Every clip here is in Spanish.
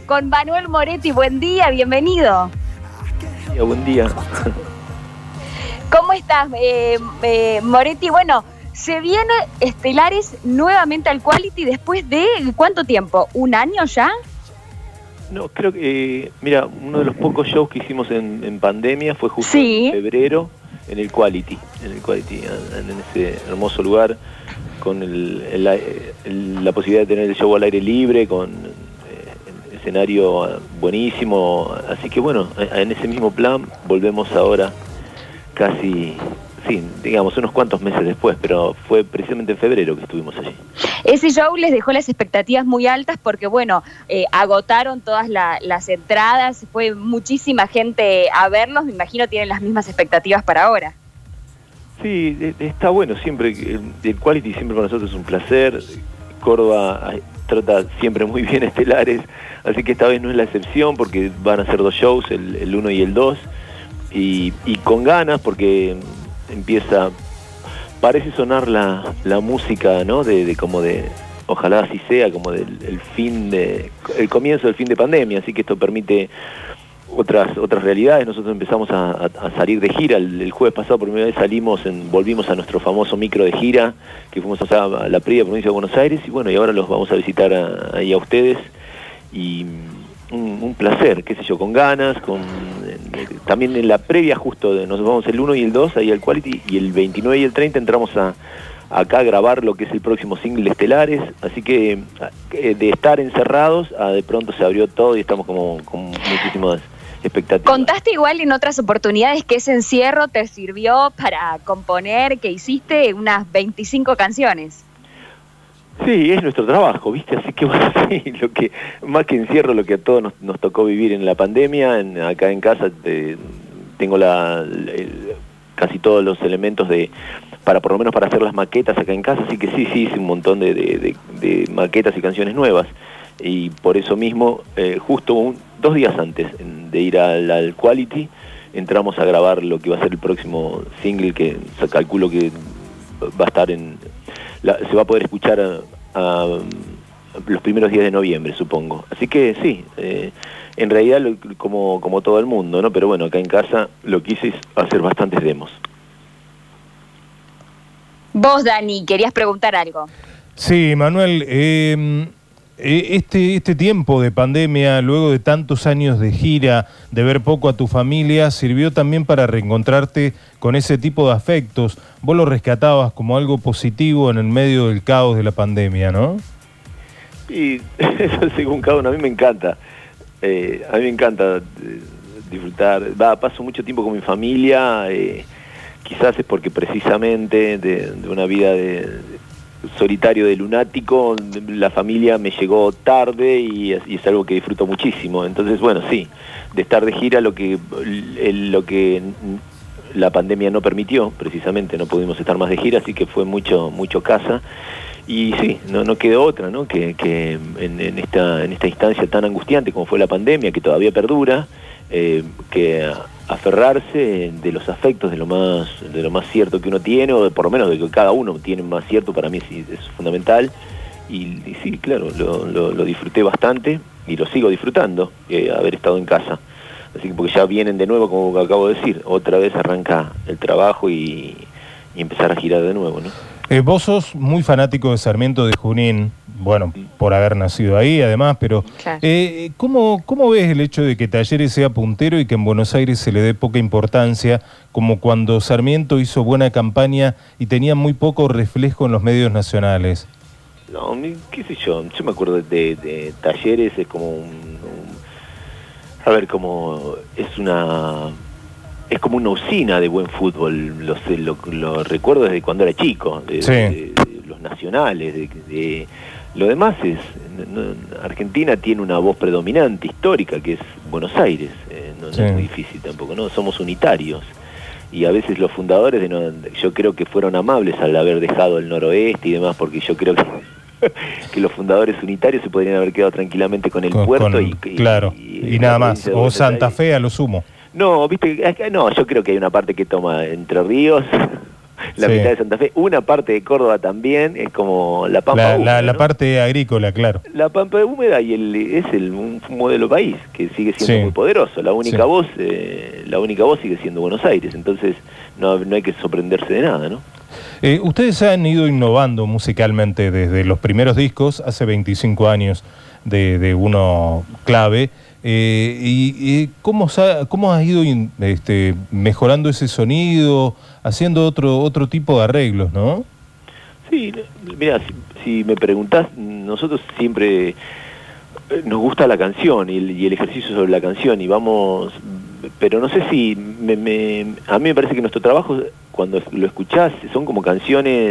con Manuel Moretti. Buen día, bienvenido. Buen día. ¿Cómo estás, Moretti? Bueno, se viene Estelares nuevamente al Quality después de ¿cuánto tiempo? ¿Un año ya? No, creo que, mira, uno de los pocos shows que hicimos en pandemia fue justo en febrero en el Quality, en ese hermoso lugar, con la posibilidad de tener el show al aire libre, con escenario buenísimo. Así que bueno, en ese mismo plan volvemos ahora casi, sí, digamos, unos cuantos meses después, pero fue precisamente en febrero que estuvimos allí. Ese show les dejó las expectativas muy altas porque, bueno, agotaron todas las entradas, fue muchísima gente a verlos, me imagino tienen las mismas expectativas para ahora. Sí, está bueno, siempre, el Quality siempre para nosotros es un placer. Córdoba trata siempre muy bien Estelares, así que esta vez no es la excepción porque van a ser 2 shows, el 1 y el 2, y con ganas porque parece sonar la música, ¿no? De como de, ojalá así sea, como del el comienzo del fin de pandemia, así que esto permite otras realidades. Nosotros empezamos a salir de gira, el jueves pasado por primera vez volvimos a nuestro famoso micro de gira, que fuimos a la Prida, provincia de Buenos Aires, y bueno, y ahora los vamos a visitar ahí a ustedes, y un placer, qué sé yo, con ganas, también en la previa justo, nos vamos el 1 y el 2 ahí al Quality, y el 29 y el 30 entramos acá a grabar lo que es el próximo single de Estelares, así que de estar encerrados de pronto se abrió todo y estamos con muchísimas expectativas. Contaste igual en otras oportunidades que ese encierro te sirvió para componer, que hiciste unas 25 canciones. Sí, es nuestro trabajo, ¿viste? Así que bueno, sí, más que encierro, lo que a todos nos tocó vivir en la pandemia, acá en casa tengo casi todos los elementos por lo menos para hacer las maquetas acá en casa, así que sí, hice un montón de maquetas y canciones nuevas, y por eso mismo, justo 2 días antes de ir al Quality, entramos a grabar lo que va a ser el próximo single, que calculo que va a estar se va a poder escuchar los primeros días de noviembre, supongo. Así que sí, en realidad como todo el mundo, ¿no? Pero bueno, acá en casa lo que hice es hacer bastantes demos. Vos, Dani, querías preguntar algo. Sí, Manuel, este tiempo de pandemia, luego de tantos años de gira, de ver poco a tu familia, sirvió también para reencontrarte con ese tipo de afectos. Vos lo rescatabas como algo positivo en el medio del caos de la pandemia, ¿no? Y eso según cada uno, a mí me encanta. A mí me encanta disfrutar. Paso mucho tiempo con mi familia, quizás es porque precisamente de una vida solitario de lunático, la familia me llegó tarde y es algo que disfruto muchísimo. Entonces, bueno, sí, de estar de gira lo que la pandemia no permitió, precisamente no pudimos estar más de gira, así que fue mucho casa. Y sí, no quedó otra, ¿no? Que en esta instancia tan angustiante como fue la pandemia, que todavía perdura, que aferrarse de los afectos, de lo más cierto que uno tiene, o por lo menos de que cada uno tiene más cierto, para mí sí, es fundamental. Y sí, claro, lo disfruté bastante y lo sigo disfrutando, haber estado en casa. Así que porque ya vienen de nuevo, como acabo de decir, otra vez arranca el trabajo y empezar a girar de nuevo, ¿no? Vos sos muy fanático de Sarmiento de Junín, bueno, por haber nacido ahí además, pero claro. ¿Cómo ves el hecho de que Talleres sea puntero y que en Buenos Aires se le dé poca importancia, como cuando Sarmiento hizo buena campaña y tenía muy poco reflejo en los medios nacionales? No, qué sé yo me acuerdo de Talleres, es como es como una usina de buen fútbol, lo recuerdo desde cuando era chico, de los nacionales, lo demás Argentina tiene una voz predominante, histórica, que es Buenos Aires, no es muy difícil tampoco, ¿no? Somos unitarios, y a veces los fundadores, yo creo que fueron amables al haber dejado el noroeste y demás, porque yo creo que los fundadores unitarios se podrían haber quedado tranquilamente con el puerto y nada más, o Santa Fe a lo sumo. No, viste, no, yo creo que hay una parte que toma Entre Ríos la mitad de Santa Fe. Una parte de Córdoba también, es como la Pampa húmeda, la ¿no? parte agrícola, claro. La Pampa húmeda y un modelo país que sigue siendo Sí. muy poderoso. La única Sí. voz sigue siendo Buenos Aires, entonces no hay que sorprenderse de nada, ¿no? Ustedes han ido innovando musicalmente desde los primeros discos, hace 25 años de uno clave. ¿Cómo has ido mejorando ese sonido, haciendo otro tipo de arreglos, no? Sí, mira, si me preguntás, nosotros siempre nos gusta la canción y el ejercicio sobre la canción y vamos, pero no sé si a mí me parece que nuestro trabajo, cuando lo escuchás, son como canciones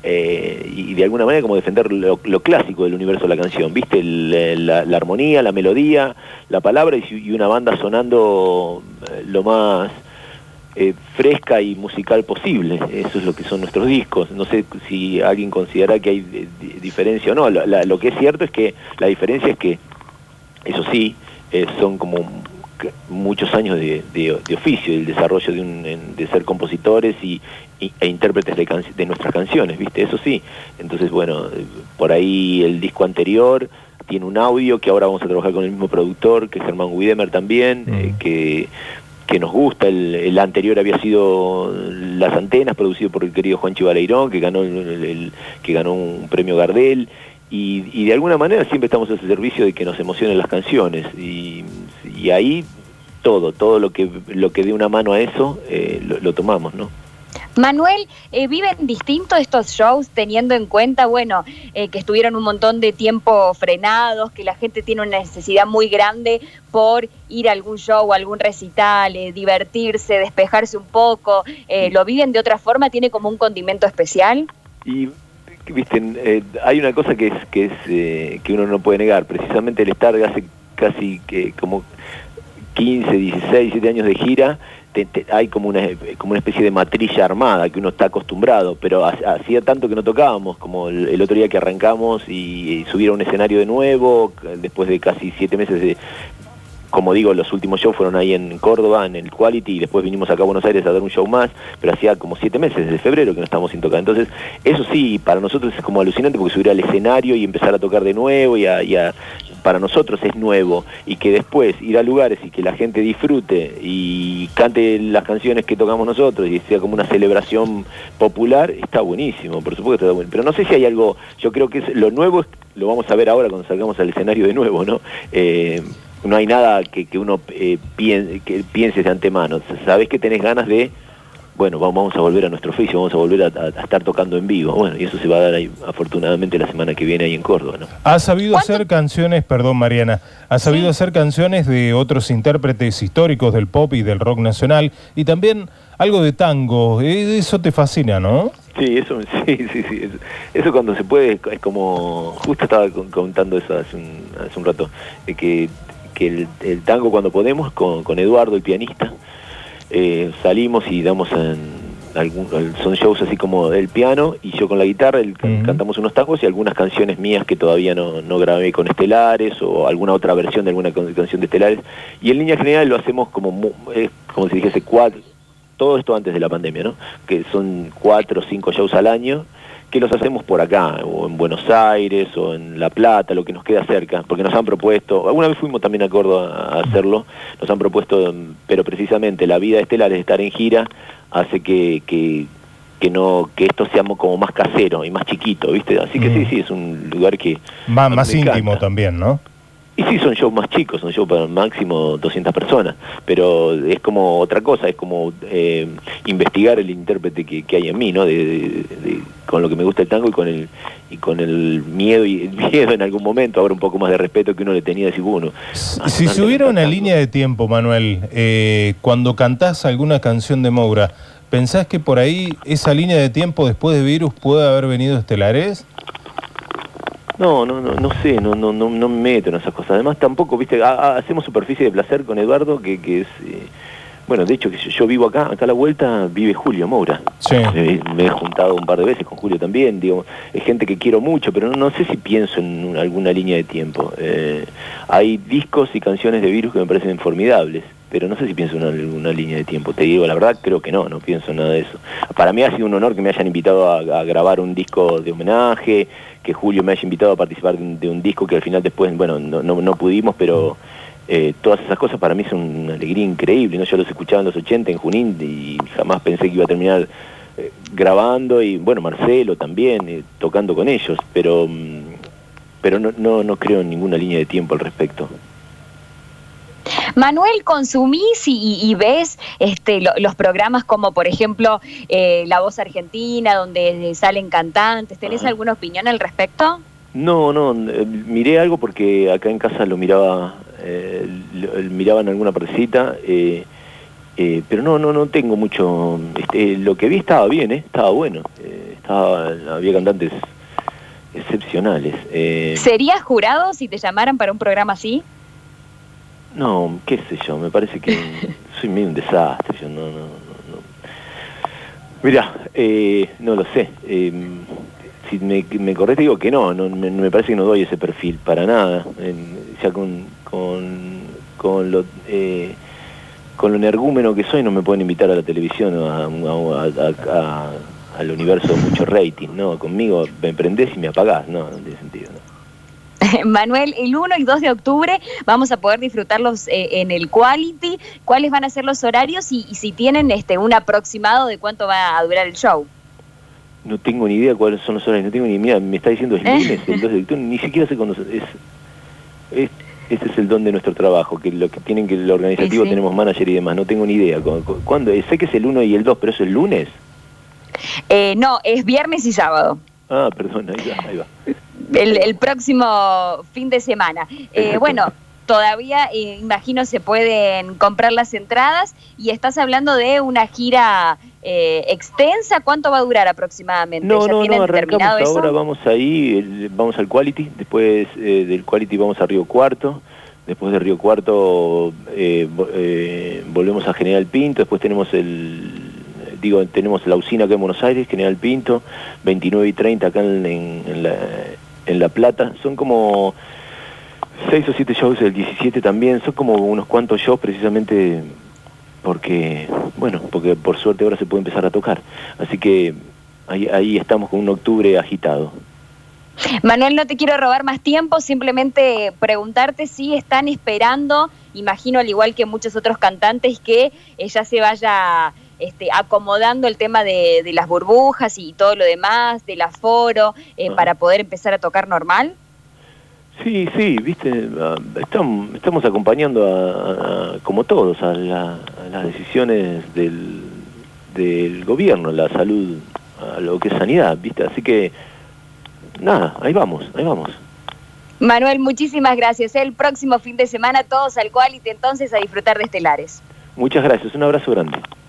y de alguna manera como defender lo clásico del universo de la canción, ¿viste? La armonía, la melodía, la palabra y una banda sonando lo más fresca y musical posible. Eso es lo que son nuestros discos. No sé si alguien considera que hay diferencia o no. Lo que es cierto es que la diferencia es que, eso sí, son como muchos años de oficio, el desarrollo de ser compositores e intérpretes de nuestras canciones, ¿viste? Eso sí. Entonces, bueno, por ahí el disco anterior tiene un audio que ahora vamos a trabajar con el mismo productor, que es Germán Wiedemer también, que nos gusta. El anterior había sido Las Antenas, producido por el querido Juanchi Baleirón, que ganó un premio Gardel, y de alguna manera siempre estamos al servicio de que nos emocionen las canciones, y ahí todo lo que dé una mano a eso, lo tomamos, ¿no? Manuel, ¿viven distinto estos shows teniendo en cuenta, bueno, que estuvieron un montón de tiempo frenados, que la gente tiene una necesidad muy grande por ir a algún show, algún recital, divertirse, despejarse un poco? ¿Lo viven de otra forma? ¿Tiene como un condimento especial? Y, viste, hay una cosa que uno no puede negar. Precisamente el estar hace casi como 15, 16, 17 años de gira, hay como una especie de matrilla armada que uno está acostumbrado, pero hacía tanto que no tocábamos, como el otro día que arrancamos y subir a un escenario de nuevo, después de casi 7 meses como digo, los últimos shows fueron ahí en Córdoba, en el Quality, y después vinimos acá a Buenos Aires a dar un show más, pero hacía como 7 meses, desde febrero que no estábamos sin tocar. Entonces, eso sí, para nosotros es como alucinante, porque subir al escenario y empezar a tocar de nuevo, para nosotros es nuevo, y que después ir a lugares y que la gente disfrute y cante las canciones que tocamos nosotros y sea como una celebración popular, está buenísimo, por supuesto está bueno. Pero no sé si hay algo, yo creo que lo nuevo lo vamos a ver ahora cuando salgamos al escenario de nuevo, ¿no? No hay nada que uno piense de antemano. Sabés que tenés ganas de, bueno, vamos a volver a nuestro oficio, vamos a volver a estar tocando en vivo. Bueno, y eso se va a dar ahí, afortunadamente, la semana que viene ahí en Córdoba, ¿no? ¿Has sabido hacer canciones, perdón Mariana, has sabido hacer canciones de otros intérpretes históricos del pop y del rock nacional, y también algo de tango? Eso te fascina, ¿no? Sí, eso sí. Eso cuando se puede, es como, justo estaba contando eso hace un rato, que el tango cuando podemos, con Eduardo, el pianista, salimos y damos son shows así como el piano y yo con la guitarra, cantamos unos tangos y algunas canciones mías que todavía no grabé con Estelares, o alguna otra versión de alguna canción de Estelares, y en línea general lo hacemos como si dijese todo esto antes de la pandemia, ¿no? Que son 4 o 5 shows al año, que los hacemos por acá, o en Buenos Aires, o en La Plata, lo que nos queda cerca, porque nos han propuesto, alguna vez fuimos también a Córdoba a hacerlo, nos han propuesto, pero precisamente la vida de Estelar es estar en gira, hace que esto sea como más casero y más chiquito, ¿viste? Así que sí, es un lugar que más íntimo también, ¿no? Y sí, son shows más chicos, son shows para máximo 200 personas, pero es como otra cosa, es como investigar el intérprete que hay en mí, ¿no? Con lo que me gusta el tango y con el miedo en algún momento, ahora un poco más de respeto que uno le tenía, decir, bueno. Si se hubiera una línea de tiempo, Manuel, cuando cantás alguna canción de Moura, ¿pensás que por ahí esa línea de tiempo después de Virus puede haber venido Estelares? No sé, no me meto en esas cosas. Además tampoco, viste, hacemos Superficie de Placer con Eduardo, que es Bueno, de hecho, que yo vivo acá a la vuelta vive Julio Moura. Sí. Me he juntado un par de veces con Julio también, digo, es gente que quiero mucho, pero no sé si pienso en alguna línea de tiempo. Hay discos y canciones de Virus que me parecen formidables, pero no sé si pienso en alguna línea de tiempo. Te digo, la verdad, creo que no pienso en nada de eso. Para mí ha sido un honor que me hayan invitado a grabar un disco de homenaje, que Julio me haya invitado a participar de un disco que al final después, bueno, no pudimos, pero... todas esas cosas para mí son una alegría increíble, ¿no? Yo los escuchaba en los 80 en Junín y jamás pensé que iba a terminar grabando, y bueno, Marcelo también, tocando con ellos, pero no creo en ninguna línea de tiempo al respecto. Manuel, ¿consumís y ves los programas como, por ejemplo, La Voz Argentina, donde salen cantantes? ¿Tenés alguna opinión al respecto? No, miré algo porque acá en casa lo miraba, miraba en alguna partecita, pero no tengo mucho. Lo que vi estaba bien, estaba bueno, había cantantes excepcionales. ¿Serías jurado si te llamaran para un programa así? No, qué sé yo, me parece que soy medio un desastre, yo no. Mirá, no lo sé. Si me corres te digo que no me parece que no doy ese perfil para nada, ya con lo energúmeno que soy no me pueden invitar a la televisión al universo de mucho rating, ¿no? Conmigo me prendés y me apagás, no tiene sentido, ¿no? Manuel, el 1 y 2 de octubre vamos a poder disfrutarlos en el Quality. ¿Cuáles van a ser los horarios y si tienen un aproximado de cuánto va a durar el show? No tengo ni idea cuáles son los horarios, no tengo ni idea, me está diciendo el lunes, el 2 de octubre, ni siquiera sé cuándo este es el don de nuestro trabajo, que lo que tienen que el organizativo sí. Tenemos manager y demás, no tengo ni idea. ¿Cuándo? Sé que es el 1 y el 2, pero ¿es el lunes? No, es viernes y sábado. Ah, perdón, ahí va. El próximo fin de semana. Bueno, todavía imagino se pueden comprar las entradas y estás hablando de una gira extensa. ¿Cuánto va a durar aproximadamente? No, arrancamos ahora, vamos vamos al Quality, después del Quality vamos a Río Cuarto, después de Río Cuarto volvemos a General Pinto, después tenemos tenemos la usina acá en Buenos Aires, General Pinto, 29 y 30 acá en La Plata, son como 6 o 7 shows, el 17 también, son como unos cuantos shows precisamente porque por suerte ahora se puede empezar a tocar, así que ahí estamos con un octubre agitado. Manuel, no te quiero robar más tiempo, simplemente preguntarte si están esperando, imagino al igual que muchos otros cantantes, que ya se vaya acomodando el tema de las burbujas y todo lo demás, del aforo, para poder empezar a tocar normal. Sí, viste, estamos acompañando como todos a las decisiones del gobierno, la salud, a lo que es sanidad, viste, así que nada, ahí vamos. Manuel, muchísimas gracias. El próximo fin de semana todos al Quality, entonces, a disfrutar de Estelares. Muchas gracias, un abrazo grande.